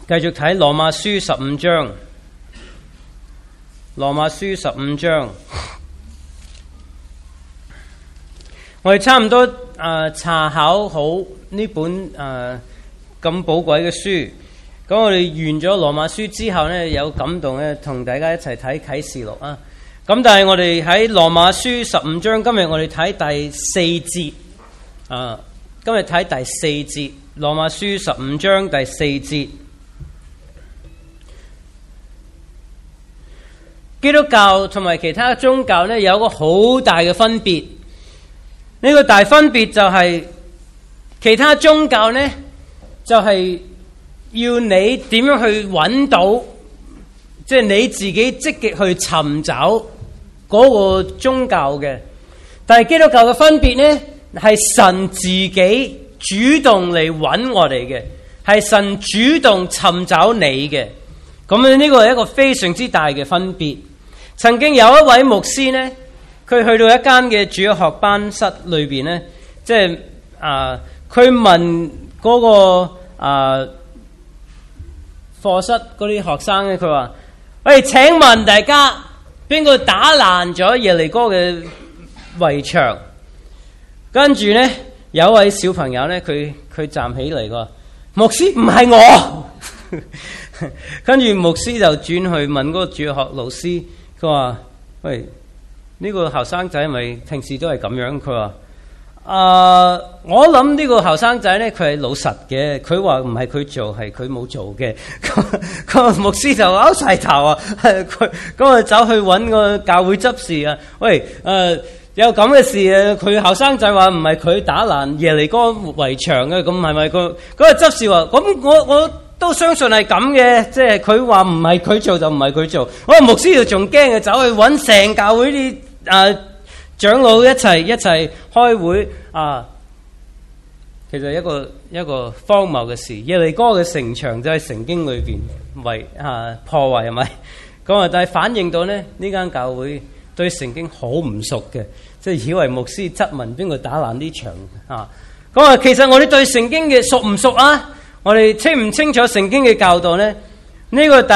繼續睇羅馬書15章。羅馬書15章，我哋差唔多查考好呢本咁寶貴嘅書。咁我哋完咗羅馬書之後呢，有感動呢，同大家一齊睇啟示錄啊。咁但係我哋喺羅馬書15章，今日我哋睇第4節啊。今日睇第4節，羅馬書15章第4節。基督教同埋其他宗教呢，有個好大嘅分別。呢個大分別就係其他宗教呢，就係要你點樣去揾到，即係你自己積極去尋找嗰個宗教嘅。但係基督教嘅分別呢，係神自己主動嚟揾我哋嘅，係神主動尋找你嘅。咁呢個係一個非常之大嘅分別。曾經有一位牧師呢，佢去到一間嘅主日學班室裏邊呢，即係佢問嗰個課室嗰啲學生呢，佢話：喂，請問大家邊個打爛咗耶利哥嘅圍牆？跟住呢，有一位小朋友呢，佢站起嚟個牧師，唔係我。跟住牧師就轉去問嗰個主日學老師，佢話：喂，呢個後生仔係咪平時都係咁樣？佢話：我諗呢個後生仔呢，佢係老實嘅。佢話唔係佢做，係佢冇做嘅。個牧師就拗晒頭啊！佢咁啊，走去揾個教會執事啊！喂，有咁嘅事啊！佢後生仔話唔係佢打爛耶利哥圍牆嘅，咁係咪嗰個執事話？咁我都相信係咁嘅，即係佢話唔係佢做就唔係佢做。我牧師就仲驚嘅，走去揾成教會啲長老一齊開會啊！其實一個荒謬嘅事，耶利哥嘅城牆就係聖經裏邊破壞，係咪？咁啊，但係反映到呢間教會對聖經好唔熟嘅，即係以為牧師質問邊個打爛啲牆啊？咁啊，其實我哋對聖經嘅熟唔熟啊？我哋清唔清楚聖經嘅教導呢？呢個第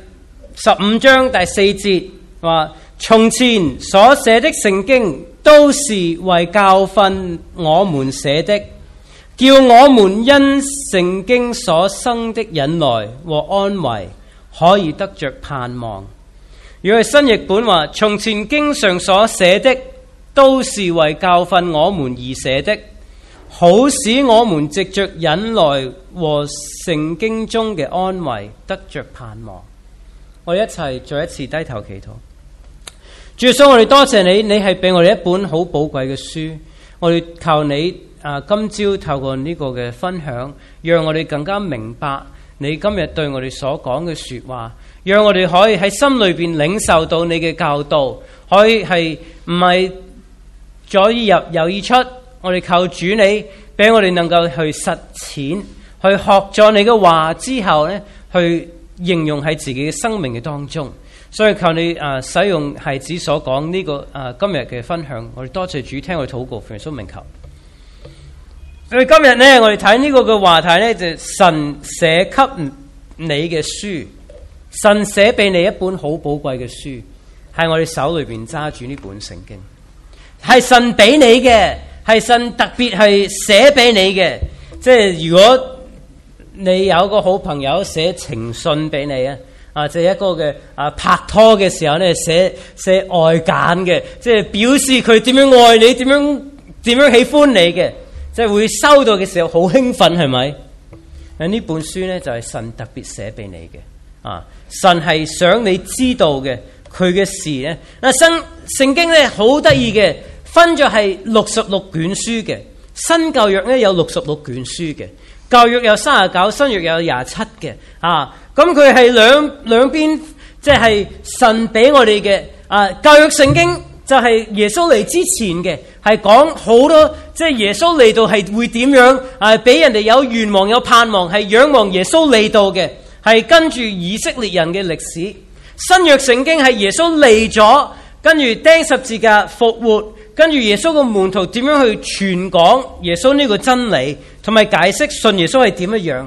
15章第4節話：從前所寫的聖經都是為教訓我們寫的，叫我們因聖經所生的忍耐和安慰，可以得着盼望。如果係新譯本話：從前經上所寫的都是為教訓我們而寫的，好使我們藉着忍耐和聖經中嘅安慰得着盼望。我哋一齊再一次低頭祈禱。主耶穌，我哋多謝你，你係俾我哋一本好寶貴嘅書。我哋求你今朝透過呢個嘅分享，讓我哋更加明白你今日對我哋所講嘅說話，讓我哋可以喺心裏邊領受到你嘅教導，可以係唔係左耳入右耳出。我哋求主你俾我哋能夠去實踐，去學咗你嘅話之後呢，去應用喺自己嘅生命嘅當中。所以求你使用孩子所講呢個今日嘅分享。我哋多謝主，聽我哋禱告，奉耶穌名求。所以今日呢，我哋睇呢個嘅話題呢，就係神寫給你嘅書，神寫俾你一本好寶貴嘅書，喺我哋手裏邊揸住呢本聖經，係神俾你嘅，係神特別係寫俾你嘅。即係如果你有個好朋友寫情信俾你啊，即係一個嘅拍拖嘅時候咧，寫愛簡嘅，即係表示佢點樣愛你，點樣喜歡你嘅，即係會收到嘅時候好興奮，係咪？呢本書咧就係神特別寫俾你嘅，神係想你知道嘅佢嘅事咧。聖經咧好得意嘅，分咗係66卷書嘅，新舊約咧有66卷書嘅，舊約有39，新約有27嘅，咁佢係兩邊，即係神俾我哋嘅。舊約聖經就係耶穌嚟之前嘅，係講好多，即係耶穌嚟到係會點樣，俾人哋有願望有盼望，係仰望耶穌嚟到嘅，係跟住以色列人嘅歷史。新約聖經係耶穌嚟咗，跟住釘十字架復活，跟住耶穌個門徒點樣去傳講耶穌呢個真理，同埋解釋信耶穌係點樣。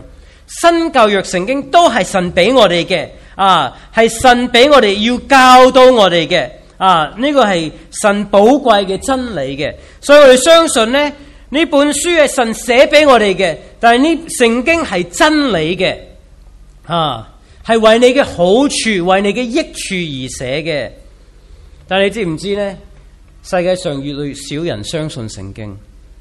新舊約聖經都係神俾我哋嘅，係神俾我哋要教導我哋嘅，呢個係神寶貴嘅真理嘅。所以我哋相信呢本書係神寫俾我哋嘅，但係呢聖經係真理嘅，係為你嘅好處、為你嘅益處而寫嘅。但係你知唔知呢？世界上越來越少人相信聖經。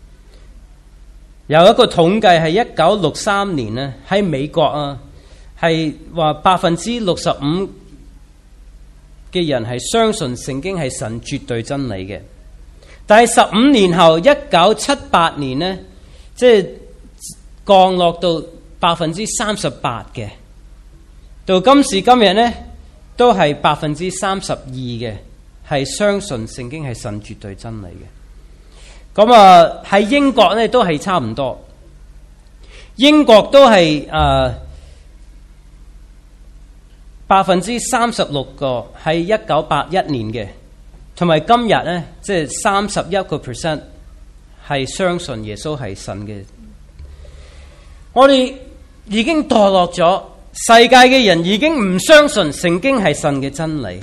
有一個統計係1963年呢，喺美國係話65%嘅人係相信聖經係神絕對真理嘅。但係15年後1978年呢，即係降落到38%嘅。到今時今日呢，都係32%嘅，係相信聖經係神絕對真理嘅。咁喺英國呢都係差唔多，英國都係36%個係1981年嘅，同埋今日呢即係31% 係相信耶穌係神嘅。我哋已經墮落咗，世界嘅人已經唔相信聖經係神嘅真理。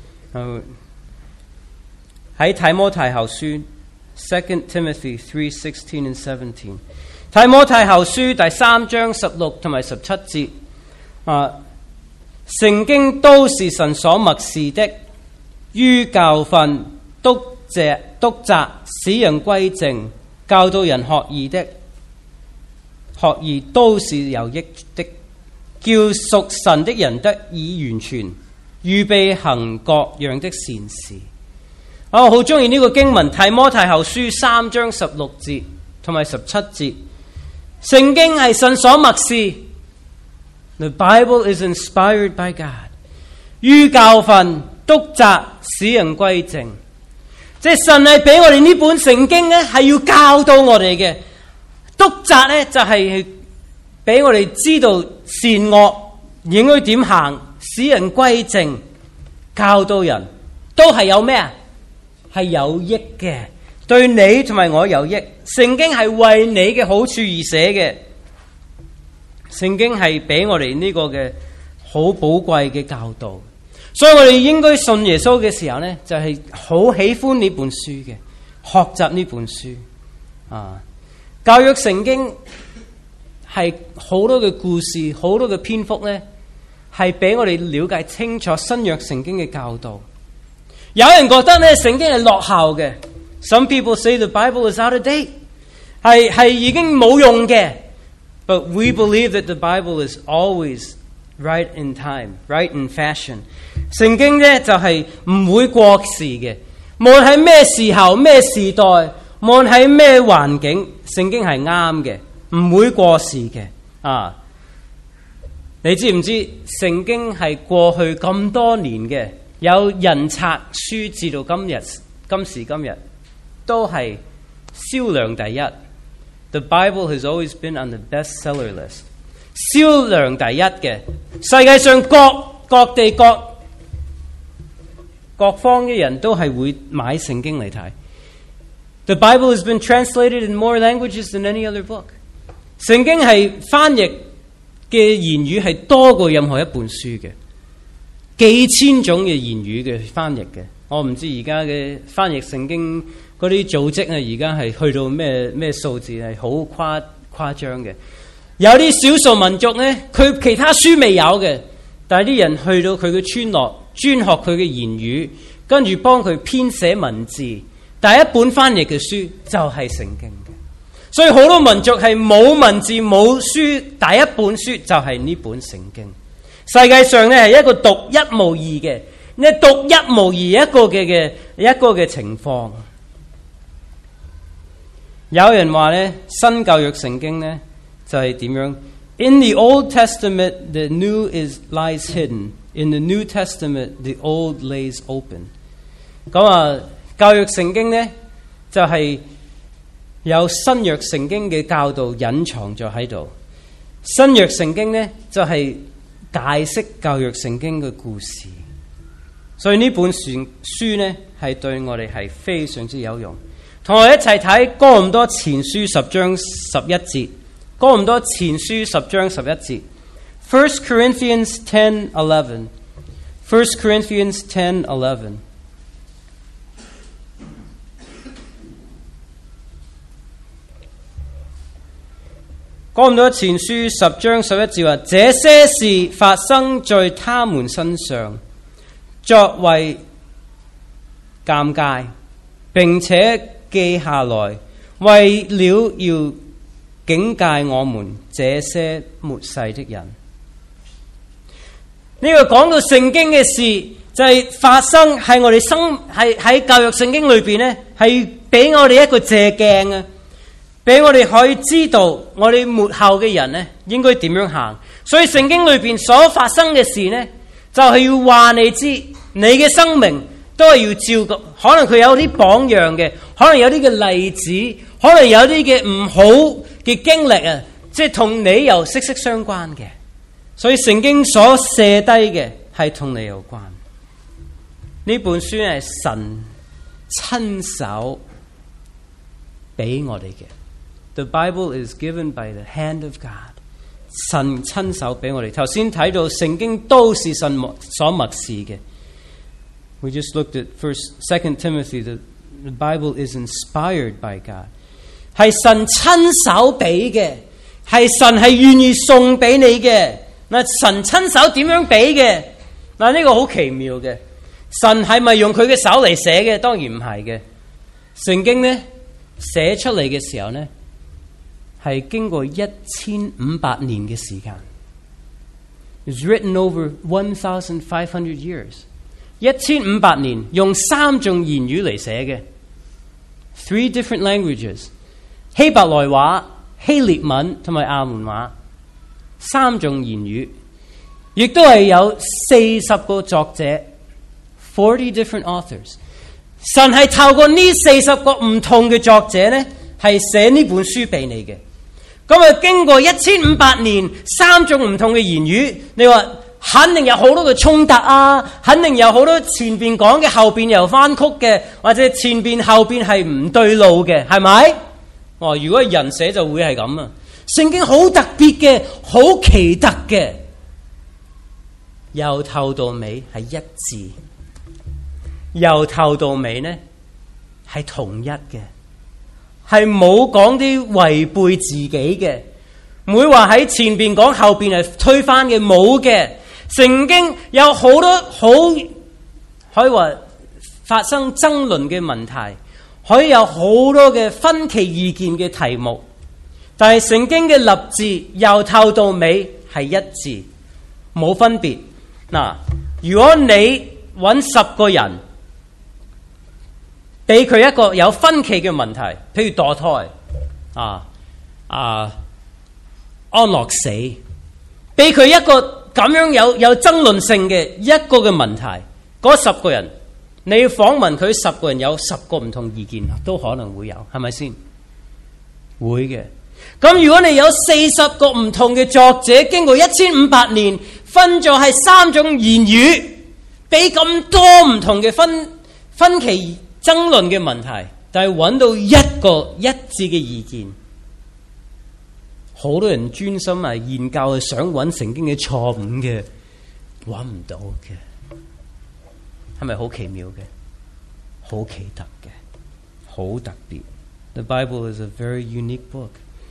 喺提摩太後書 2 Timothy 3:16 and 17， 提摩太後書第3章16同埋17節，聖經都是神所默示的，於教訓、督責、使人歸正、教導人學義的，學義都是有益的，叫屬神的人得以完全，預備行各樣的善事。我好中意呢個經文，提摩太後書3章16節同埋17節，聖經係神所默示。The Bible is inspired by God。於教訓、督責、使人歸正，即係神係俾我哋呢本聖經咧，係要教導我哋嘅。督責咧就係俾我哋知道善惡應該點行，使人歸正，教導人都係有咩啊？係有益嘅，對你同埋我有益。聖經係為你嘅好處而寫嘅，聖經係俾我哋呢個嘅好寶貴嘅教導。所以我哋應該信耶穌嘅時候呢，就係好喜歡呢本書嘅，學習呢本書。舊約聖經係好多嘅故事，好多嘅篇幅呢，係俾我哋了解清楚新約聖經嘅教導。有人覺得呢聖經係落後嘅 ，Some people say the Bible is out of date， 係已經冇用嘅。But we believe that the Bible is always right in time, right in fashion。聖經呢就係唔會過時嘅，無論喺咩時候、咩時代，無論喺咩環境，聖經係啱嘅，唔會過時嘅。你知唔知聖經係過去咁多年嘅？有印刷書至到今時今日都係銷量第一。The Bible has always been on the bestseller list。銷量第一嘅，世界上各地各方嘅人都係會買聖經嚟睇。The Bible has been translated in more languages than any other book。聖經係翻譯嘅言語係多過任何一本書嘅。幾千種嘅言語嘅翻譯嘅，我唔知而家嘅翻譯聖經嗰啲組織而家係去到咩數字，係好誇張嘅。有啲少數民族呢，佢其他書未有嘅，但係啲人去到佢嘅村落，專學佢嘅言語，跟住幫佢編寫文字。第一本翻譯嘅書就係聖經嘅，所以好多民族係冇文字冇書，第一本書就係呢本聖經。世界上咧係一個獨一無二嘅，呢獨一無二一個嘅情況。有人話咧，新舊約聖經咧就係點樣 ？In the Old Testament, the new lies hidden. In the New Testament, the old lays open。咁舊約聖經咧就係有新約聖經嘅教導隱藏咗喺度，新約聖經咧就係解釋舊約聖經嘅故事，所以呢本書呢係對我哋係非常之有用。同我一齊睇哥林多前書10章11節哥林多前書10章11節。1 Corinthians 10:11 1 Corinthians 10:11 哥林多前書10章11節話：這些事發生在他們身上，作為鑑戒，並且記下來，為了要警戒我們這些末世的人。呢個講到聖經嘅事，就係發生喺我哋喺舊約聖經裏邊呢，係俾我哋一個借鏡啊，俾我哋可以知道我哋末後嘅人呢應該點樣行。所以聖經裏邊所發生嘅事呢，就係要話你知，你嘅生命都係要照顧。可能佢有啲榜樣嘅，可能有啲嘅例子，可能有啲嘅唔好嘅經歷啊，即係同你又息息相關嘅。所以聖經所寫低嘅係同你有關。呢本書係神親手俾我哋嘅。The Bible is given by the hand of God。神親手俾我哋。頭先睇到聖經都是神所默示嘅。We just looked at 2 Timothy. The Bible is inspired by God。係神親手俾嘅，係神係願意送俾你嘅。嗱，神親手點樣俾嘅？嗱，呢個好奇妙嘅。神係咪用佢嘅手嚟寫嘅？當然唔係嘅。聖經呢寫出嚟嘅時候呢，係經過1500年嘅時間。It's written over 1,500 years。1500年用3種言語嚟寫嘅。3 different languages。希伯來話、希臘文同埋亞門話。3種言語，亦都係有40個作者 ，40 different authors。神係透過呢40個唔同嘅作者呢，係寫呢本書俾你嘅。咁啊，經過1500年，3種唔同嘅言語，你話肯定有好多嘅衝突啊，肯定有好多前邊講嘅後邊又翻曲嘅，或者前邊後邊係唔對路嘅，係咪？哦，如果人寫就會係咁啊。聖經好特別嘅，好奇特嘅，由頭到尾係一致，由頭到尾呢係統一嘅，係冇講啲違背自己嘅，唔會話喺前邊講後邊係推翻嘅，冇嘅。聖經有好多好可以話發生爭論嘅問題，可以有好多嘅分歧意見嘅題目。但係聖經嘅立志由頭到尾係一致，冇分別。嗱，如果你揾10個人，俾佢一個有分歧嘅問題，譬如墮胎、安樂死，俾佢一個咁樣有爭論性嘅一個嘅問題，嗰10個人，你要訪問佢10個人，有10個唔同意見，都可能會有，係咪先？會嘅。咁如果你有40個唔同嘅作者，經過1500年，分咗係3種言語，俾咁多唔同嘅分歧爭論嘅問題，但係揾到一個一致嘅意見。好多人專心係研究，係想揾聖經嘅錯誤嘅，揾唔到嘅，係咪好奇妙嘅？好奇特嘅，好特別。The Bible is a very unique book。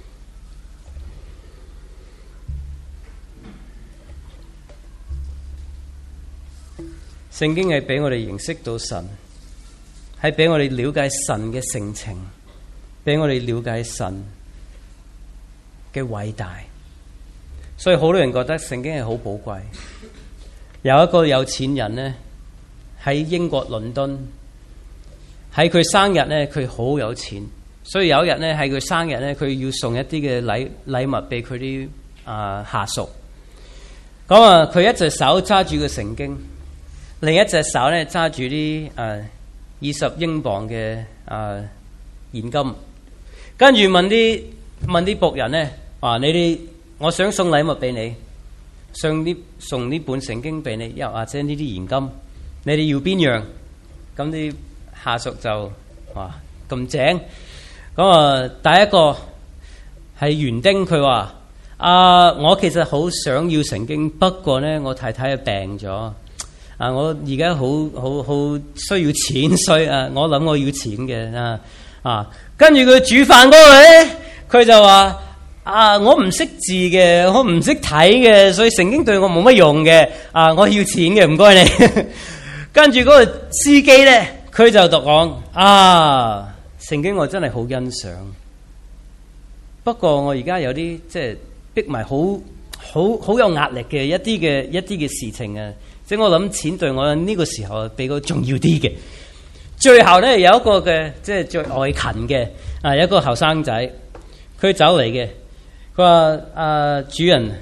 聖經係俾我哋認識到神，係俾我哋了解神嘅性情，俾我哋了解神嘅偉大。所以好多人覺得聖經係好寶貴。有一個有錢人呢，喺英國倫敦，喺佢生日呢，佢好有錢，所以有一日呢，喺佢生日呢，佢要送一啲嘅禮物俾佢啲下屬。咁啊，佢一隻手揸住個聖經，另一隻手咧揸住啲20英鎊嘅現金，跟住問啲僕人咧，你哋我想送禮物俾你，送呢本聖經俾你，又或者呢啲現金，你哋要邊樣？咁啲下屬就話咁正，咁第一個係園丁，佢話我其實好想要聖經，不過呢，我太太病咗，我而家好需要錢，所以我諗我要錢嘅跟住佢煮飯嗰個咧，佢就話我唔識字嘅，我唔識睇嘅，所以聖經對我冇乜用嘅，我要錢嘅，唔該你。跟住嗰個司機咧，佢就講聖經我真係好欣賞，不過我而家有啲即係逼埋好有壓力嘅一啲嘅事情啊，即係我諗錢對我呢個時候比較重要啲嘅。最後咧，有一個嘅即係最愛勤嘅有一個後生仔，佢走嚟嘅，佢話主人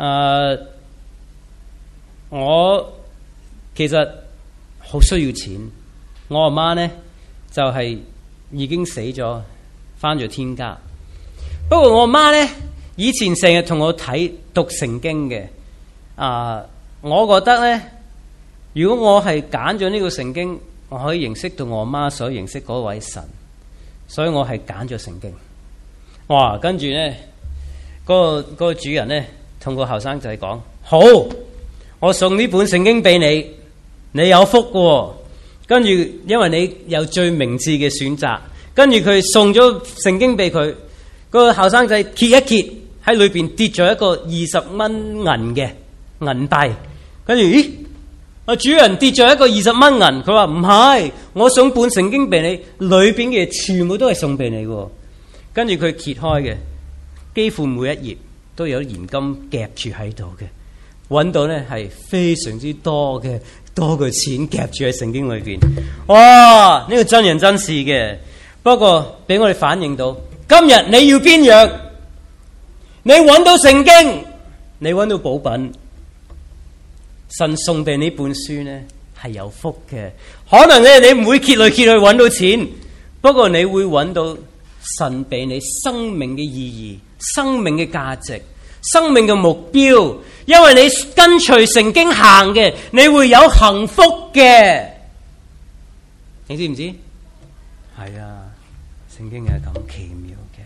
我其實好需要錢，我阿媽咧就係已經死咗，返咗天家。不過我阿媽咧以前成日同我讀聖經嘅，我覺得咧，如果我係揀咗呢個聖經，我可以認識到我阿媽所認識嗰位神，所以我係揀咗聖經。哇！跟住咧，嗰個主人咧同個後生仔講：好，我送呢本聖經俾你，你有福嘅。跟住因為你有最明智嘅選擇，跟住佢送咗聖經俾佢。個後生仔揭一揭，喺裏邊跌咗一個20蚊銀嘅銀幣。跟住咦？主人跌咗一個20蚊銀，佢話唔係，我送本聖經俾你，裏邊嘅全部都係送俾你嘅。跟住佢揭開嘅，幾乎每一頁都有現金夾住喺度嘅，揾到呢係非常之多嘅，多嘅錢夾住喺聖經裏邊。哇！呢個真人真事嘅，不過俾我哋反映到，今日你要邊樣？你揾到聖經，你揾到寶品。神送俾你本書呢係有福嘅，可能咧你唔會揭來揭去揾到錢，不過你會揾到神俾你生命嘅意義、生命嘅價值、生命嘅目標。因為你跟隨聖經行嘅，你會有幸福嘅。你知唔知？係啊，聖經係咁奇妙嘅。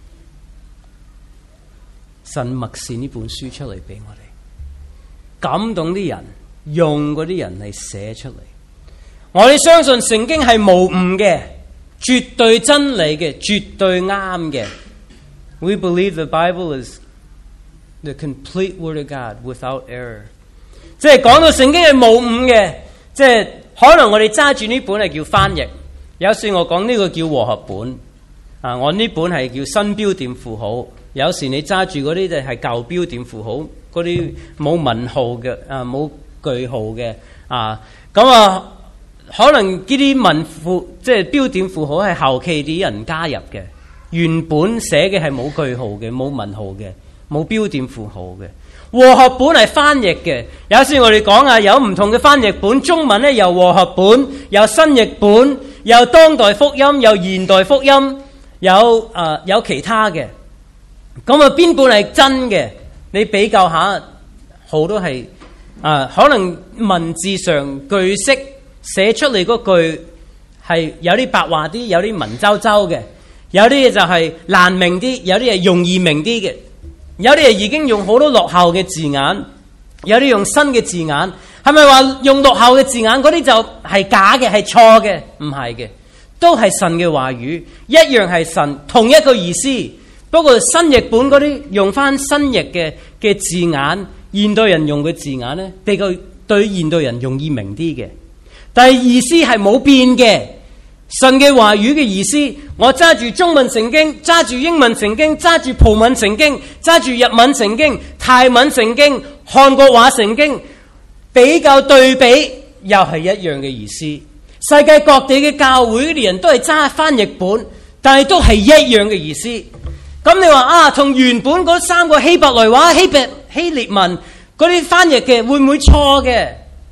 神默示呢本書出嚟俾我哋。感動啲人，用嗰啲人嚟寫出嚟。我哋相信聖經係無誤嘅，絕對真理嘅，絕對啱嘅。We believe the Bible is the complete word of God without error。即係講到聖經係無誤嘅，即係可能我哋揸住呢本係叫翻譯，有時我講呢個叫和合本，我呢本係叫新標點符號。有時你揸住嗰啲就係舊標點符號，嗰啲冇文號嘅，冇句號嘅，可能呢啲文符即係標點符號係後期啲人加入嘅，原本寫嘅係冇句號嘅，冇文號嘅，冇標點符號嘅。和合本係翻譯嘅，有時我哋講有唔同嘅翻譯本，中文咧有和合本，有新譯本，有當代福音，有現代福音，有其他嘅。咁邊本係真嘅？你比較下，好多係可能文字上句式寫出嚟嗰句係有啲白話啲，有啲文縐縐嘅，有啲嘢就係難明啲，有啲係容易明啲嘅，有啲係已經用好多落後嘅字眼，有啲用新嘅字眼。係咪話用落後嘅字眼嗰啲就係假嘅，係錯嘅？唔係嘅，都係神嘅話語，一樣係神同一個意思。不過新譯本嗰啲用翻新譯嘅字眼，現代人用嘅字眼呢，比較對現代人容易明啲嘅，但係意思係冇變嘅。神嘅話語嘅意思，我揸住中文聖經，揸住英文聖經，揸住葡文聖經，揸住日文聖經、泰文聖經、韓國話聖經，比較對比又係一樣嘅意思。世界各地嘅教會啲人都係揸翻譯本，但係都係一樣嘅意思。咁你話同原本嗰三個希伯來話、希臘文嗰啲翻譯嘅會唔會錯嘅？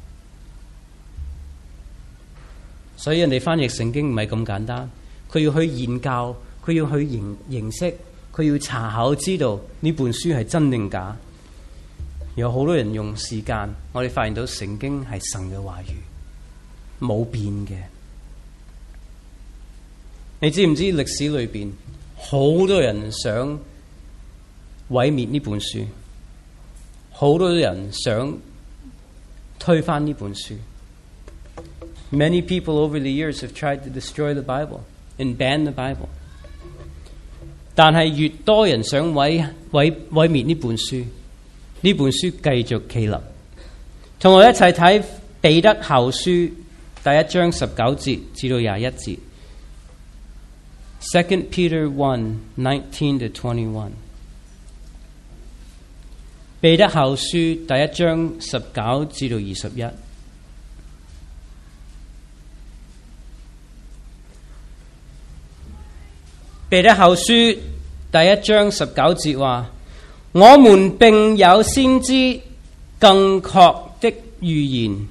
所以人哋翻譯聖經唔係咁簡單，佢要去研究，佢要去認識，佢要查考知道呢本書係真定假。有好多人用時間，我哋發現到聖經係神嘅話語，冇變嘅。你知唔知歷史裏邊好多人想毀滅呢本書，好多人想推翻呢本書。Many people over the years have tried to destroy the Bible and ban the Bible. 但係越多人想毀滅呢本書，呢本書繼續企立。同我一齊睇彼得後書第1章19節至到21節。2 Peter 1:19 to 21。彼得後書第1章19至到21。彼得後書第1章19節話：我們並有先知更確的預言，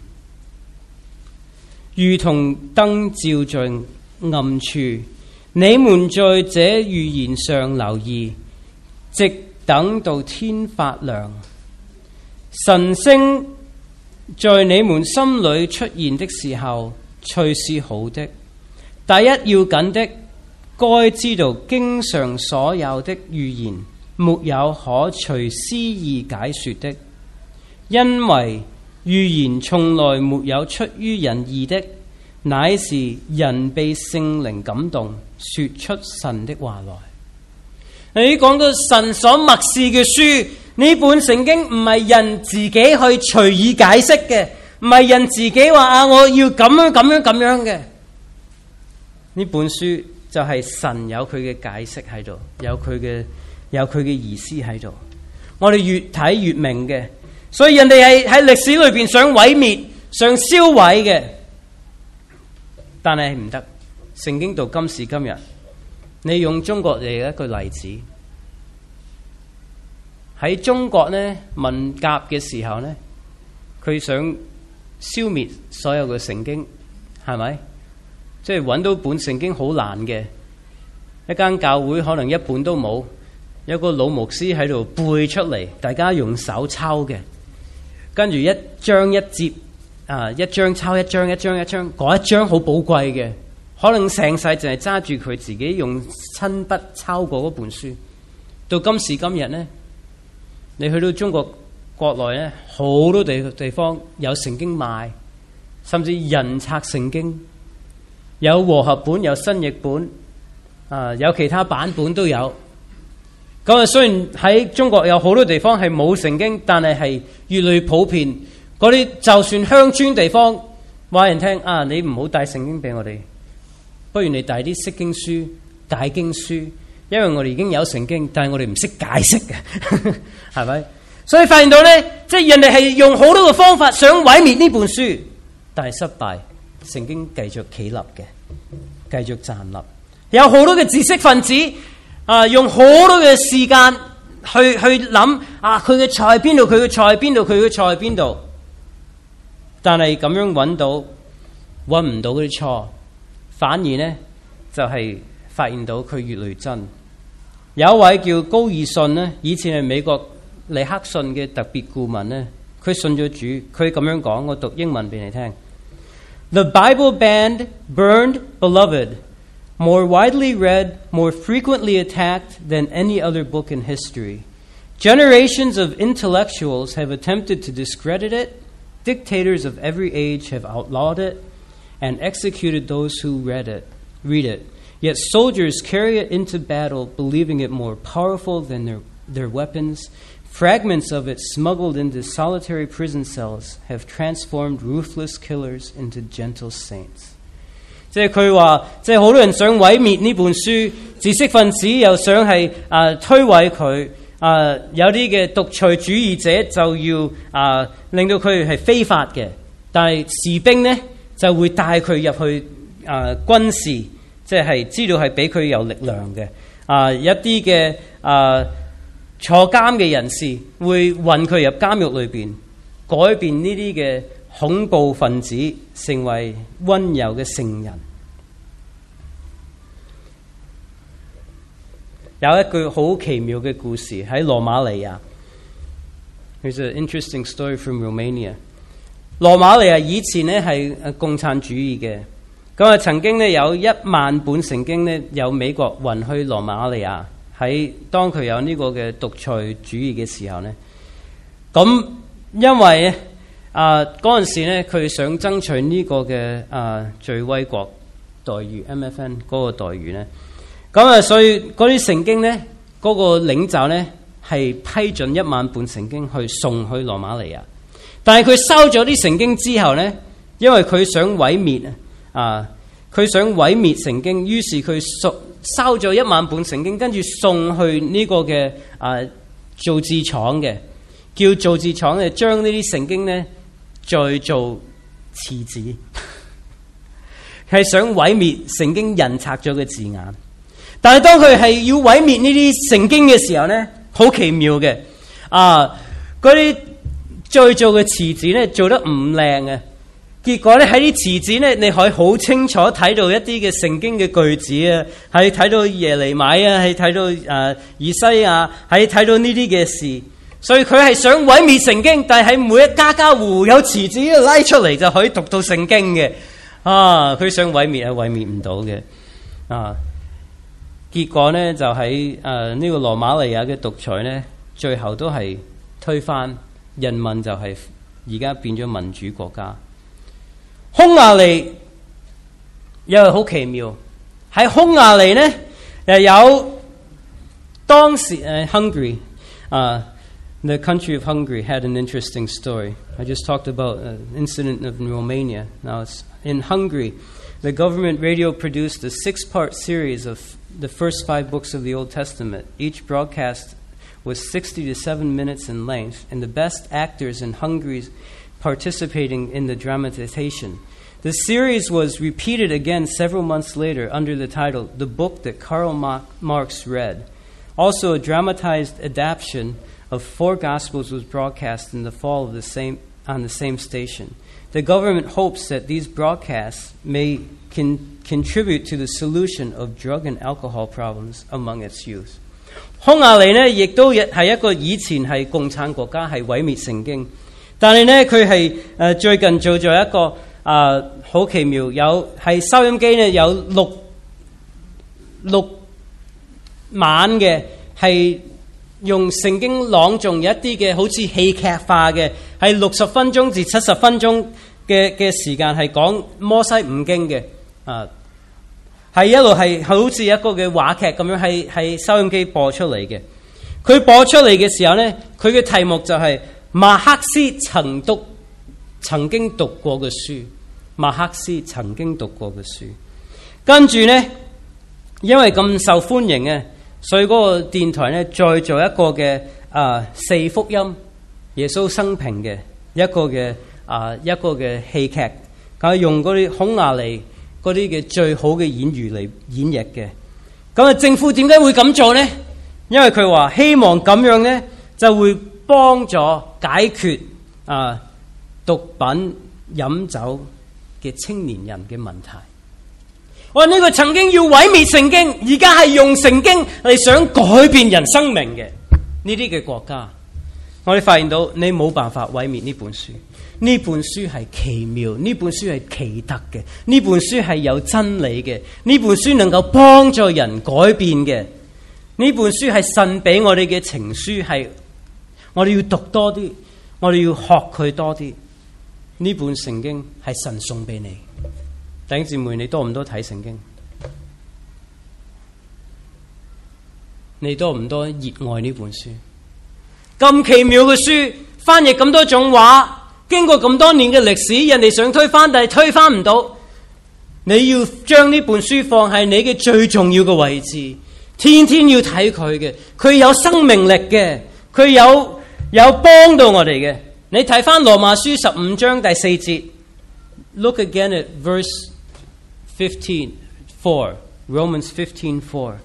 如同燈照在暗處。你們在這預言上留意，直等到天發亮，晨星在你們心裏出現的時候，隨是好的。第一要緊的，該知道經上所有的預言，沒有可隨私意解說的，因為預言從來沒有出於人意的，乃是人被聖靈感動，說出神的話來。你講到神所默示嘅書，呢本聖經唔係人自己去隨意解釋嘅，唔係人自己話啊我要咁樣咁樣咁樣嘅。呢本書就係神有佢嘅解釋喺度，有佢嘅意思喺度。我哋越睇越明嘅，所以人哋係喺歷史裏邊想毀滅、想燒毀嘅，但係唔得。聖經到今時今日，你用中國嚟一個例子，喺中國呢文革嘅時候呢，佢想消滅所有嘅聖經，係咪？即係揾到本聖經好難嘅，一間教會可能一本都冇，有個老牧師喺度背出嚟，大家用手抄嘅，跟住一章一節一章抄一章，一章一章，嗰一章好寶貴嘅，可能成世淨係揸住佢自己用親筆抄過嗰本書。到今時今日呢，你去到中國國內呢，好多地方有聖經賣，甚至人冊聖經，有和合本，有新譯本，有其他版本都有。咁啊，雖然喺中國有好多地方係冇聖經，但係越嚟越普遍。嗰啲就算鄉村地方話人聽啊，你唔好帶聖經俾我哋，不如你帶啲釋經書、解經書，因為我哋已經有聖經，但係我哋唔識解釋嘅，係咪？所以發現到呢，即係人哋係用好多個方法想毀滅呢本書，但係失敗。聖經繼續企立嘅，繼續站立。有好多嘅知識分子用好多嘅時間去諗佢嘅錯喺邊度，佢嘅錯喺邊度，佢嘅錯喺邊度。但係咁樣揾唔到嗰啲錯，反而呢就係發現到佢越嚟越真。有一位叫高爾遜呢，以前係美國尼克遜嘅特別顧問呢，佢信咗主，佢咁樣講，我讀英文俾你聽。The Bible burned beloved, more widely read, more frequently attacked than any other book in history. Generations of intellectuals have attempted to discredit it. Dictators of every age have outlawed it and executed those who read it. Yet soldiers carry it into battle, believing it more powerful than their weapons. Fragments of it smuggled into solitary prison cells have transformed ruthless killers into gentle saints. 即係佢話，即係好多人想毀滅呢本書，知識分子又想係推毀佢，有啲嘅獨裁主義者就要令到佢係非法嘅，但係士兵呢就會帶佢入去軍事，即係知道係俾佢有力量嘅。一啲嘅坐監嘅人士會運佢入監獄裏邊，改變呢啲嘅恐怖分子成為溫柔嘅聖人。有一句好奇妙嘅故事喺羅馬尼亞。Here's an interesting story from Romania。羅馬尼亞以前呢係共產主義嘅，咁曾經呢有1萬本聖經呢由美國運去羅馬尼亞當佢有呢個嘅獨裁主義嘅時候呢，咁因為嗰陣時呢，佢想爭取呢個嘅最惠國待遇 MFN 嗰個待遇呢，咁所以嗰啲聖經呢，嗰個領袖呢係批准1萬本聖經去送去羅馬尼亞，但係佢收咗啲聖經之後呢，因為佢想毀滅佢想毀滅聖經，於是佢收咗1萬本聖經，跟住送去呢個嘅造字廠嘅，叫造字廠嘅將呢啲聖經呢再做詞紙，係想毀滅聖經印刷咗嘅字眼。但係當佢係要毀滅呢啲聖經嘅時候呢，好奇妙嘅，嗰啲再做嘅詞紙呢做得唔靚嘅。結果咧喺啲詞紙咧，你可以好清楚睇到一啲嘅聖經嘅句子啊，係睇到耶利米啊，係睇到以西亞，係睇到呢啲嘅事。所以佢係想毀滅聖經，但係每一家家戶戶有詞紙拉出嚟就可以讀到聖經嘅。佢想毀滅係毀滅唔到嘅。結果呢，就喺呢個羅馬尼亞嘅獨裁呢，最後都係推翻，人民就係而家變咗民主國家。匈牙利又係好奇妙，喺匈牙利呢又有當時Hungary the country of Hungary had an interesting story. I just talked about an incident of Romania. Now it's in Hungary, the government radio produced a 6-part series of the first 5 books of the Old Testament. Each broadcast was 60 to 7 minutes in length, and the best actors in Hungary participating in the dramatization. The series was repeated again several months later under the title The Book That Karl Marx Read. Also, a dramatized adaptation of 4 Gospels was broadcast in the fall of on the same station. The government hopes that these broadcasts may contribute to the solution of drug and alcohol problems among its youth. 匈牙利呢，亦都係一個以前係共產國家，係毀滅聖經。但係呢，佢係最近做咗一個好奇妙，係收音機呢有六晚嘅，係用聖經朗誦一啲嘅好似戲劇化嘅，係60分鐘至70分鐘嘅時間，係講摩西五經嘅，係一路係好似一個嘅話劇咁樣，係收音機播出嚟嘅。佢播出嚟嘅時候呢，佢嘅題目就係馬克思曾經讀過嘅書，馬克思曾經讀過嘅書。跟住呢，因為咁受歡迎嘅，所以嗰個電台呢，再做一個嘅4福音耶穌生平嘅一個嘅戲劇，咁用嗰啲匈牙利嗰啲嘅最好嘅演員嚟演繹嘅。咁政府點解會咁做呢？因為佢話希望咁樣呢，就會幫助解決毒品飲酒嘅青年人嘅問題。我呢個曾經要毀滅聖經，而家係用聖經嚟想改變人生命嘅呢啲嘅國家，我哋發現到你冇辦法毀滅呢本書。呢本書係奇妙，呢本書係奇特嘅，呢本書係有真理嘅，呢本書能夠幫助人改變嘅，呢本書係神俾我哋嘅情書，係我哋要讀多啲，我哋要學佢多啲。呢本聖經係神送俾你。弟兄姊妹，你多唔多睇聖經？你多唔多熱愛呢本書？咁奇妙嘅書，翻譯咁多種話，經過咁多年嘅歷史，人哋想推翻，但係推翻唔到。你要將呢本書放喺你嘅最重要嘅位置，天天要睇佢嘅，佢有生命力嘅，佢有幫到我哋嘅。你睇翻羅馬書15章第4節 ，Look again at verse 15:4 Romans 15:4。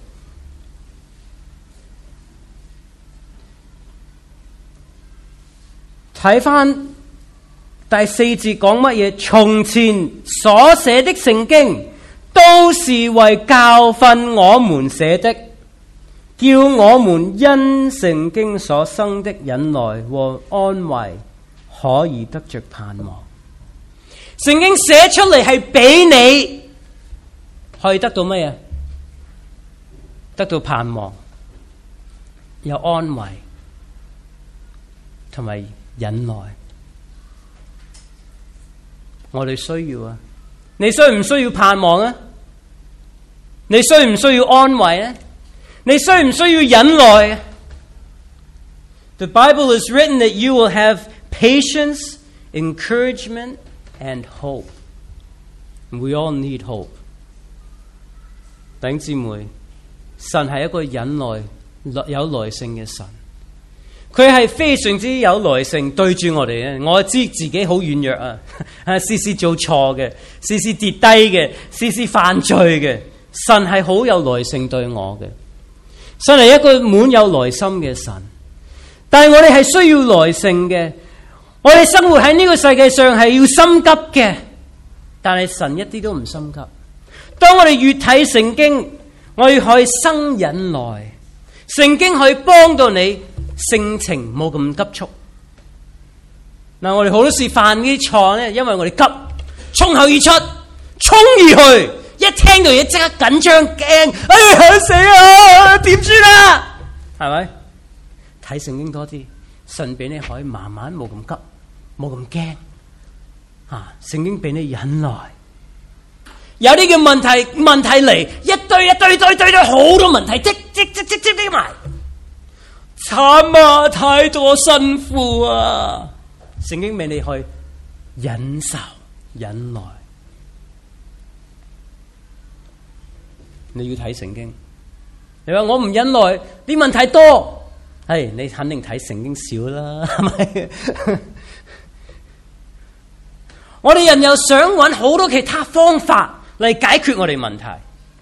睇翻第4節講乜嘢？從前所寫的聖經都是為教訓我們寫的，叫我們因聖經所生的忍耐和安慰可以得着盼望。聖經寫出嚟係俾你可以得到乜嘢？得到盼望。 有安慰同埋忍耐。我哋需要啊，你需唔需要盼望啊？你需唔需要安慰啊？你需唔需要忍耐啊？ The Bible is written that you will have patience, encouragement, and hope. We all need hope. 弟兄姊妹，神係一個忍耐、有耐性嘅神，佢係非常之有耐性對住我哋啊！我知自己好軟弱啊，時時做錯嘅，時時跌低嘅，時時犯罪嘅。神係好有耐性對我嘅，神係一個滿有耐心嘅神。但係我哋係需要耐性嘅，我哋生活喺呢個世界上係要心急嘅，但係神一啲都唔心急。當我哋越睇聖經，我哋可以生忍耐，聖經可以幫到你性情冇咁急促。嗱，我哋好多時犯呢啲錯咧，因為我哋急，衝口而出，衝而去，一聽到嘢即刻緊張驚，嚇死啊！點算啊？係咪？睇聖經多啲，神俾你可以慢慢冇咁急，冇咁驚。聖經俾你忍耐。有啲嘅問題嚟，一堆好多問題，積埋，慘啊！太多辛苦啊！聖經俾你去忍受、忍耐。你要睇聖經。你話我唔忍耐，啲問題多。你肯定睇聖經少啦，係咪？我哋人又想揾好多其他方法嚟解決我哋問題。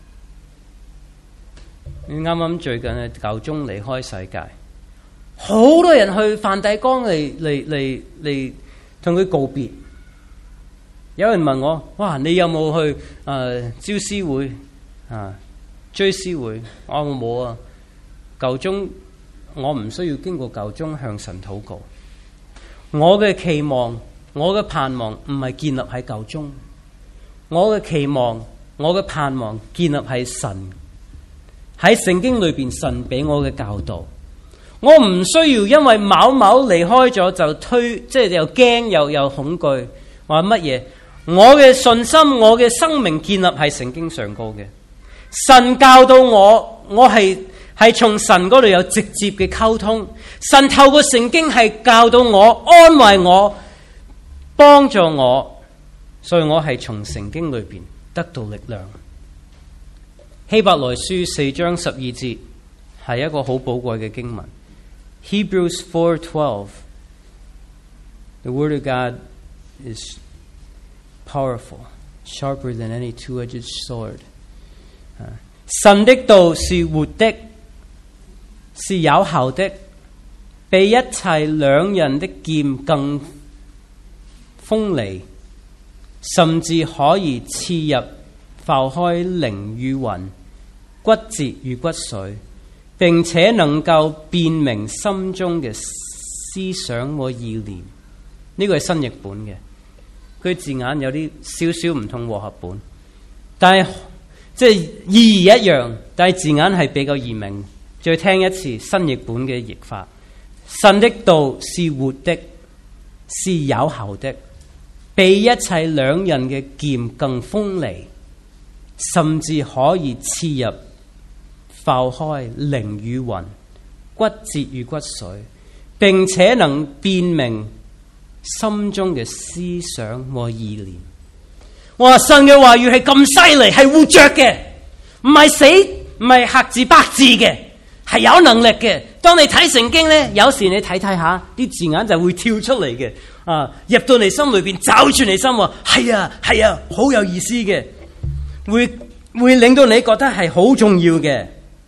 啱啱最近嘅教宗離開世界，好多人去梵蒂岡嚟同佢告別。有人問我：哇，你有冇去朝思會追思會？我冇啊，教宗。我唔需要經過教宗向神禱告，我嘅期望、我嘅盼望唔係建立喺教宗，我嘅期望、我嘅盼望建立喺神，喺聖經裏邊神俾我嘅教導。我唔需要因為某某離開咗就即係又驚又恐懼，話乜嘢？我嘅信心、我嘅生命建立喺聖經上高嘅，神教導我係從神嗰度有直接嘅溝通，神透過聖經係教導我、安慰我、幫助我，所以我係從聖經裏邊得到力量。希伯來書4章12節係一個好寶貴嘅經文。Hebrews 4:12 The word of God is powerful, sharper than any two-edged sword. 神的道是活的，是有效的，比一切兩刃的劍更鋒利，甚至可以刺入剖開靈與魂、骨節與骨髓，並且能夠辨明心中嘅思想和意念。呢個係新譯本嘅，佢字眼有啲少少唔同和合本，但係即係意義一樣，但係字眼係比較易明。再聽一次新譯本嘅譯法：神的道是活的，是有效的，比一切兩刃嘅劍更鋒利，甚至可以刺入剖開靈與魂、骨節與骨髓，並且能辨明心中嘅思想和意念。我話神嘅話語係咁犀利，係活着嘅，唔係死，唔係黑字白字嘅。係有能力嘅。當你睇聖經咧，有時你睇下啲字眼就會跳出嚟嘅，入到你心裏邊，找住你心，係啊，好有意思嘅，會令到你覺得係好重要嘅。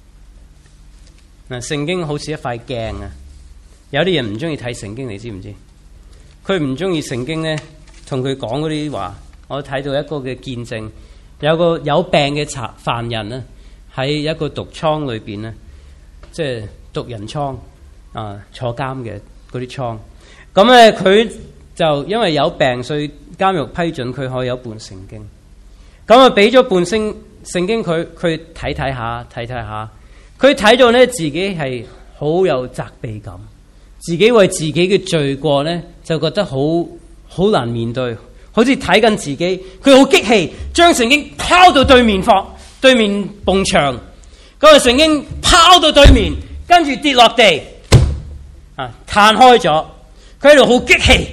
嗱，聖經好似一塊鏡啊，有啲人唔中意睇聖經，你知唔知？佢唔中意聖經咧，同佢講嗰啲話。我睇到一個嘅見證，有個有病嘅犯人咧，喺一個毒倉裏邊咧。即係毒人倉坐監嘅嗰啲倉，咁咧佢就因為有病，所以監獄批准佢可以有本聖經。咁啊俾咗本聖經佢睇下，佢睇到咧自己係好有責備感，自己為自己嘅罪過呢，就覺得好難面對，好似睇緊自己，佢好激氣，將聖經拋到對面埲牆，嗰個聖經拋到對面，跟住跌落地，彈開咗，佢喺度好激氣，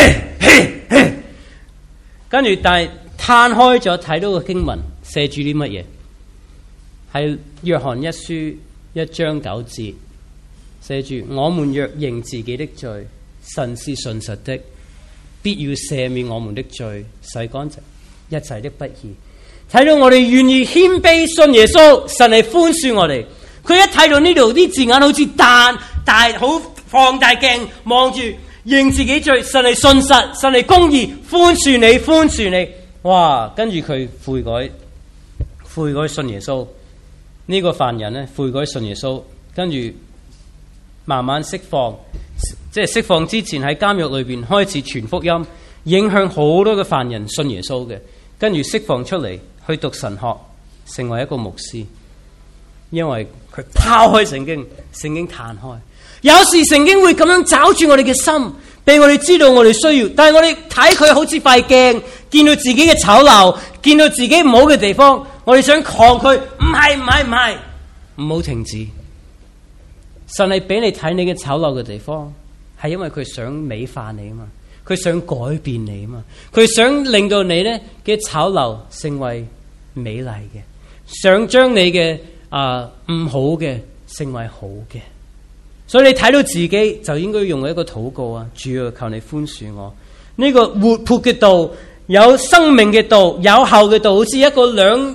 跟住但係彈開咗，睇到個經文寫住啲乜嘢？係約翰一書1章9節，寫住：我們若認自己的罪，神是信實的，必要赦免我們的罪，洗乾淨一切的不義。睇到我哋願意謙卑信耶穌，神係寬恕我哋。佢一睇到呢度啲字眼，好似大好放大鏡望住，認自己罪，神係信實，神係公義，寬恕你。哇！跟住佢悔改信耶穌。呢個犯人呢，悔改信耶穌，跟住慢慢釋放，即係釋放之前喺監獄裏邊開始傳福音，影響好多嘅犯人信耶穌嘅，跟住釋放出嚟去讀神學，成為一個牧師。因為佢拋開聖經，聖經彈開。有時聖經會咁樣抓住我哋嘅心，俾我哋知道我哋需要，但係我哋睇佢好似塊鏡，見到自己嘅醜陋，見到自己唔好嘅地方，我哋想抗拒，唔係，唔好停止。神係俾你睇你嘅醜陋嘅地方，係因為佢想美化你啊嘛，佢想改變你啊嘛，佢想令到你呢嘅醜陋成為美麗嘅，想將你嘅唔好嘅成為好嘅。所以你睇到自己就應該用一個禱告啊，主啊，求你寬恕我。呢個活潑嘅道，有生命嘅道，有效嘅道，好似一個兩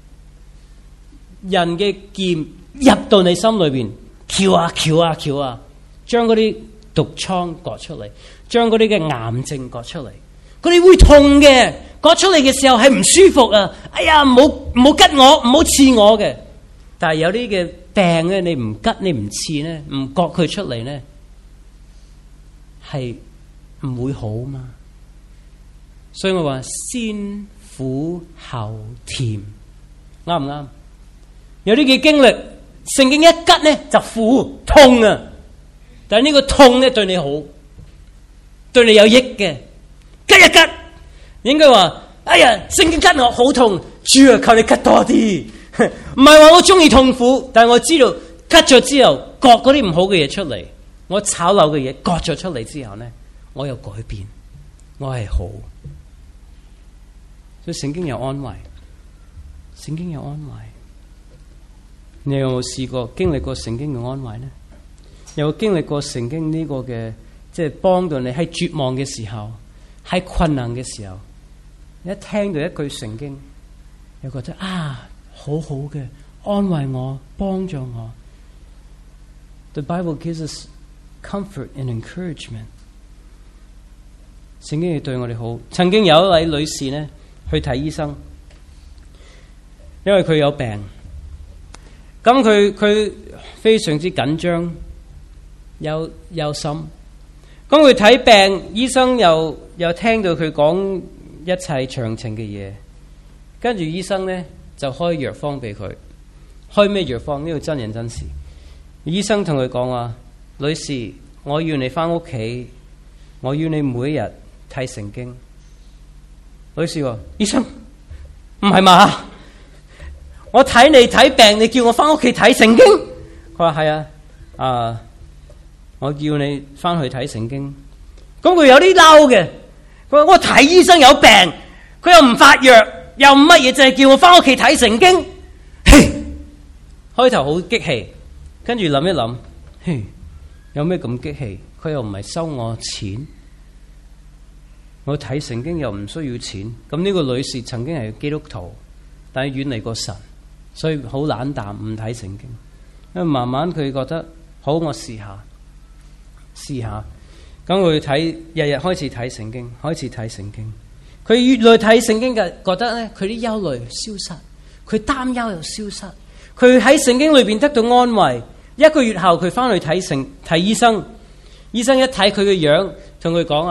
人嘅劍入到你心裏邊，撬啊，將嗰啲毒瘡割出嚟，將嗰啲嘅癌症割出嚟。嗰啲會痛嘅，割出嚟嘅時候係唔舒服啊！哎呀，唔好吉我，唔好刺我嘅。但係有啲嘅病咧，你唔吉你唔刺咧，唔割佢出嚟咧，係唔會好嘛。所以我話先苦後甜，啱唔啱？有啲嘅經歷，聖經一吉咧就苦痛啊，但係呢個痛咧對你好，對你有益嘅。吉一吉，應該話：哎呀，聖經吉我好痛，主啊，求你吉多啲。唔係話我中意痛苦，但係我知道吉咗之後，割嗰啲唔好嘅嘢出嚟，我炒漏嘅嘢割咗出嚟之後咧，我有改變，我係好。所以聖經有安慰，聖經有安慰。你有冇試過經歷過聖經嘅安慰呢？有冇經歷過聖經呢個嘅，即係幫到你喺絕望嘅時候，喺困難嘅時候，一聽到一句聖經，又覺得好好嘅安慰我，幫助我。The Bible gives us comfort and encouragement。聖經係對我哋好。曾經有一位女士呢，去睇醫生，因為佢有病。咁佢非常之緊張，憂心。咁佢睇病，醫生又聽到佢講一切詳情嘅嘢，跟住醫生呢就開藥方俾佢。開咩藥方？呢個真人真事。醫生同佢講話：女士，我要你翻屋企，我要你每一日睇聖經。女士話：醫生，唔係嘛？我睇你睇病，你叫我翻屋企睇聖經？佢話係啊，我叫你翻去睇聖經。咁佢有啲嬲嘅，佢話我睇醫生有病，佢又唔發藥，又唔乜嘢，就係叫我翻屋企睇聖經。嘿，開頭好激氣，跟住諗一諗，嘿，有咩咁激氣？佢又唔係收我錢，我睇聖經又唔需要錢。咁呢個女士曾經係基督徒，但係遠離過神，所以好冷淡，唔睇聖經。因為慢慢佢覺得好，我試下。咁佢日日開始睇聖經，佢越來睇聖經嘅，覺得咧佢啲憂慮消失，佢擔憂又消失，佢喺聖經裏邊得到安慰。1個月後佢翻去睇醫生，醫生一睇佢嘅樣，同佢講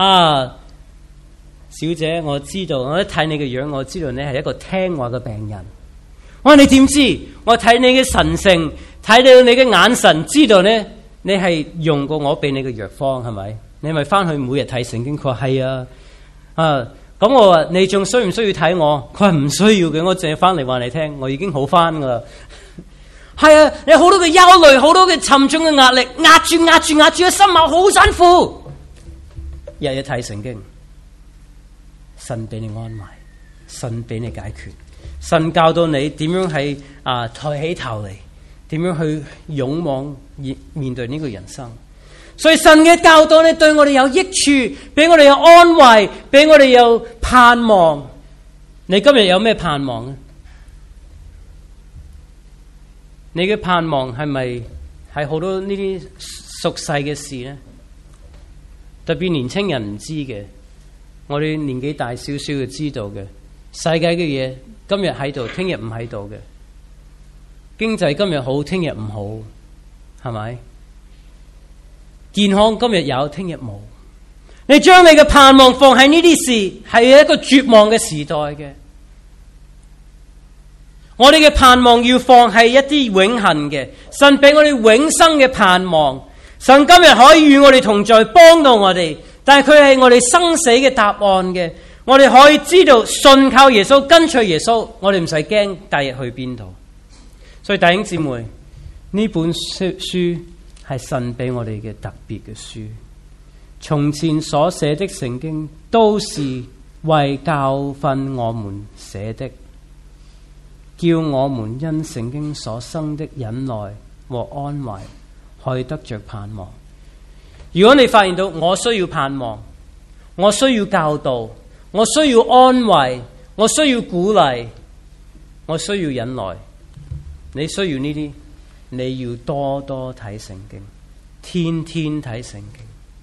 小姐，我知道，我一睇你嘅樣，我知道你係一個聽話嘅病人。我話你點知？我睇你嘅神性， 睇到你嘅眼神，知道呢，你係用過我俾你嘅藥方，係咪？你咪翻去每日睇聖經。佢話係啊，咁我話你仲需唔需要睇我？佢話唔需要嘅，我淨係翻嚟話你聽，我已經好翻噶啦。係啊，你好多嘅憂慮，好多嘅沉重嘅壓力，壓住個心口，好辛苦。日日睇聖經，神俾你安慰，神俾你解決，神教導你點樣係抬起頭嚟，點樣去勇往面對呢個人生。所以神嘅教導咧，對我哋有益處，俾我哋有安慰，俾我哋有盼望。你今日有咩盼望咧？你嘅盼望係咪係好多呢啲俗世嘅事呢？特別年青人唔知嘅，我哋年紀大少少嘅知道嘅，世界嘅嘢今日喺度，聽日唔喺度嘅。經濟今日好，聽日唔好，係咪？健康今日有，聽日冇。你將你嘅盼望放喺呢啲事，係一個絕望嘅時代嘅。我哋嘅盼望要放喺一啲永恆嘅，神俾我哋永生嘅盼望。神今日可以與我哋同在，幫到我哋，但係佢係我哋生死嘅答案嘅。我哋可以知道信靠耶穌，跟隨耶穌，我哋唔使驚第日去邊度。所以弟兄姊妹，呢本書係神俾我哋嘅特別嘅書。從前所寫的聖經都是為教訓我們寫的，叫我們因聖經所生的忍耐和安慰，可以得着盼望。如果你發現到我需要盼望，我需要教導，我需要安慰，我需要鼓勵，我需要忍耐，你需要呢啲，你要多多睇聖經，天天睇聖經。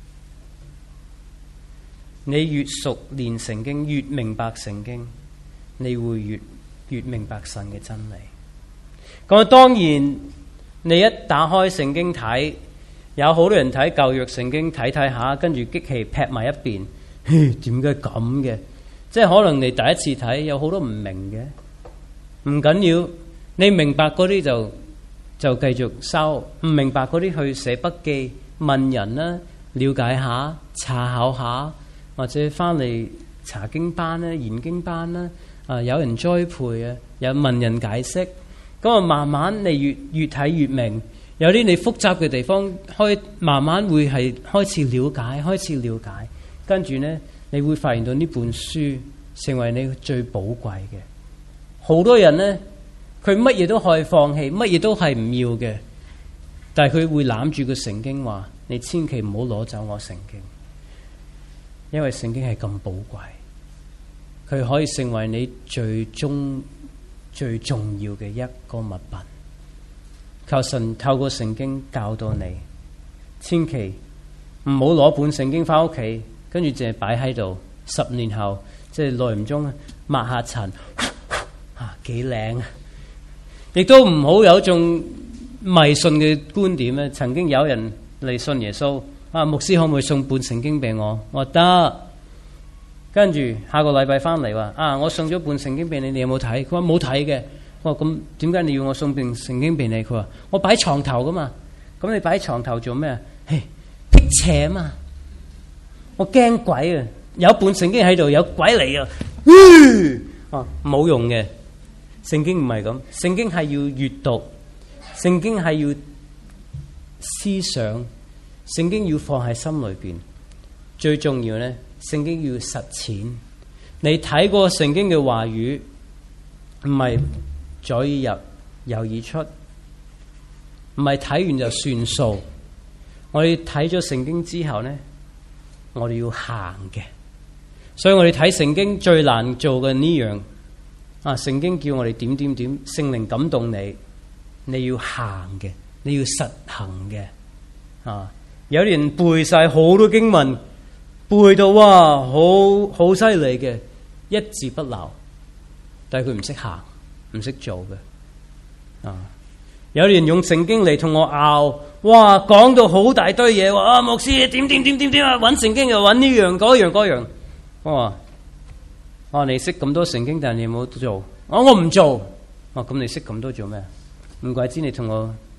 你越熟練聖經，越明白聖經，你會越明白神嘅真理。咁當然，你一打開聖經睇，有好多人睇舊約聖經睇下，跟住激氣劈埋一邊。點解咁嘅？即係可能你第一次睇，有好多唔明嘅，唔緊要。你明白嗰啲就繼續收，唔明白嗰啲去寫筆記，問人啦，了解下，查考下，或者翻嚟查經班啦、研經班啦。有人栽培啊，有問人解釋，咁啊慢慢你越睇越明。有啲你複雜嘅地方，慢慢會係開始了解，跟住呢，你會發現到呢本書成為你最寶貴嘅。好多人呢，佢乜嘢都可以放棄，乜嘢都係唔要嘅，但係佢會攬住個聖經話：你千祈唔好攞走我聖經，因為聖經係咁寶貴。佢可以成為你最重要嘅一個物品。求神透過聖經教導你，千祈唔好攞本聖經翻屋企，跟住淨係擺喺度。10年後，即係耐唔中抹下塵，幾靚啊！亦都唔好有一種迷信嘅觀點咧。曾經有人嚟信耶穌，牧師可唔可以送本聖經俾我？我話得。跟住下個禮拜翻嚟話我送咗本聖經俾你，你有冇睇？佢話冇睇嘅。我話咁點解你要我送本聖經俾你？佢話我擺床頭噶嘛。咁你擺床頭做咩啊？辟邪啊嘛。我驚鬼啊！有本聖經喺度，有鬼嚟啊！冇用嘅。聖經唔係咁，聖經係要閱讀，聖經係要思想，聖經要放喺心裏邊。最重要呢，聖經要實踐。你睇過聖經嘅話語，唔係左耳入右耳出，唔係睇完就算數。我哋睇咗聖經之後呢，我哋要行嘅。所以我哋睇聖經最難做嘅呢樣聖經叫我哋點，聖靈感動你，你要行嘅，你要實行嘅。有啲人背晒好多經文，背到好犀利嘅，一字不漏，但係佢唔識行，唔識做嘅。有啲人用聖經嚟同我拗，講到好大堆嘢，牧師點啊，揾聖經又揾呢樣嗰樣。我話你識咁多聖經，但係你有冇做？我唔做。咁你識咁多做咩？唔怪之你同我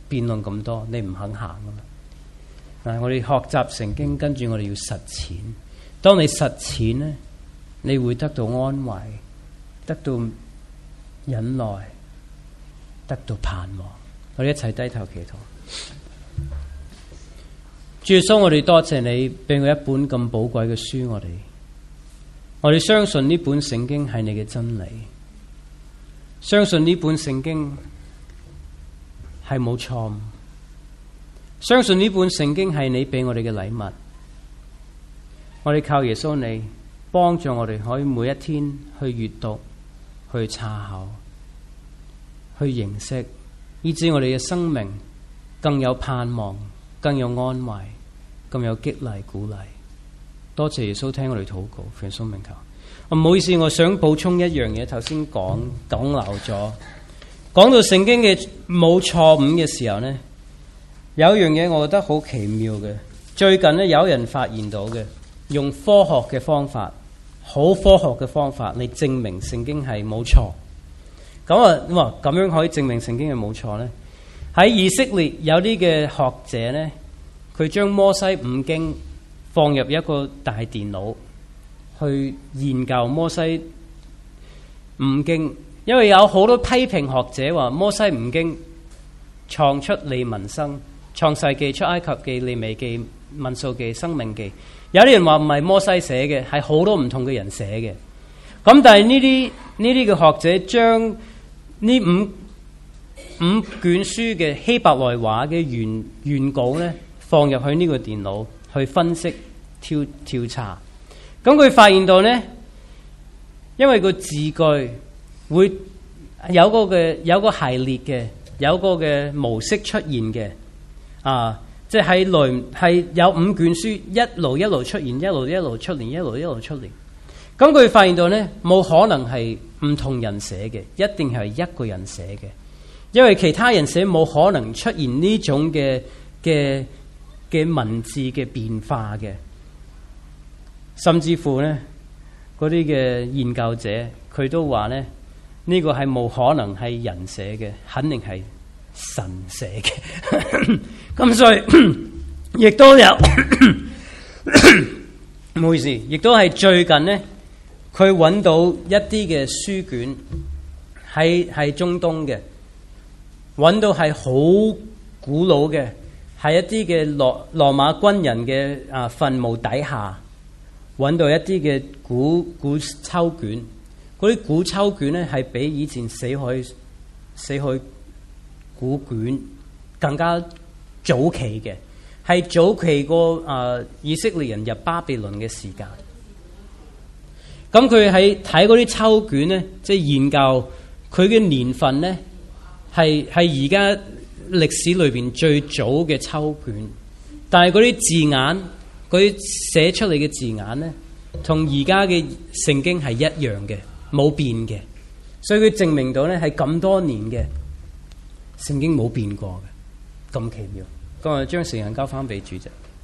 辯論咁多，你唔肯行啊嘛。嗱，我哋學習聖經，跟住我哋要實踐。當你實踐呢，你會得到安慰，得到忍耐，得到盼望。我哋一齊低頭祈禱。主耶穌，我哋多謝你俾我一本咁寶貴嘅書，我哋相信呢本聖經係你嘅真理，相信呢本聖經係冇錯誤，相信呢本聖經係你俾我哋嘅禮物。我哋靠耶穌你幫助我哋，可以每一天去閱讀、去查考、去認識，以致我哋嘅生命更有盼望、更有安慰、更有激勵鼓勵。多謝耶穌聽我哋禱告，奉耶穌名求。唔好意思，我想補充一樣嘢，頭先講漏咗。講到聖經嘅冇錯誤嘅時候呢，有一樣嘢我覺得好奇妙嘅。最近呢，有人發現到嘅，用科學嘅方法，好科學嘅方法嚟證明聖經係冇錯。咁樣可以證明聖經係冇錯呢？喺以色列有啲嘅學者呢，佢將摩西五經放入一個大電腦去研究摩西五經，因為有好多批評學者話摩西五經創出利民申、創世記、出埃及記、利未記、民數記、申命記，有啲人話唔係摩西寫嘅，係好多唔同嘅人寫嘅。咁但係呢啲嘅學者將呢五卷書嘅希伯來話嘅原稿咧放入去呢個電腦去分析調查，咁佢發現到呢，因為個字句會有個系列嘅，有個嘅模式出現嘅，即係係有五卷書一路出現，一路出現，一路出現。咁佢發現到呢，冇可能係唔同人寫嘅，一定係一個人寫嘅，因為其他人寫冇可能出現呢種嘅文字嘅變化嘅。甚至乎呢，嗰啲嘅研究者佢都話呢，呢個係冇可能係人寫嘅，肯定係神寫嘅。咁所以亦都有唔好意思，亦都係最近呢，佢揾到一啲嘅書卷喺中東嘅，揾到係好古老嘅，係一啲嘅羅馬軍人嘅墳墓底下。揾到一啲嘅古抽卷，嗰啲古抽卷咧係比以前死海古卷更加早期嘅，係早期過以色列人入巴比倫嘅時間。咁佢喺睇嗰啲抽卷咧，即係研究佢嘅年份咧，係而家歷史裏邊最早嘅抽卷，但係嗰啲字眼。佢寫出嚟嘅字眼呢，同而家嘅聖經係一樣嘅，冇變嘅，所以佢證明到呢係咁多年嘅聖經冇變過嘅，咁奇妙。咁我將時間交翻俾主席。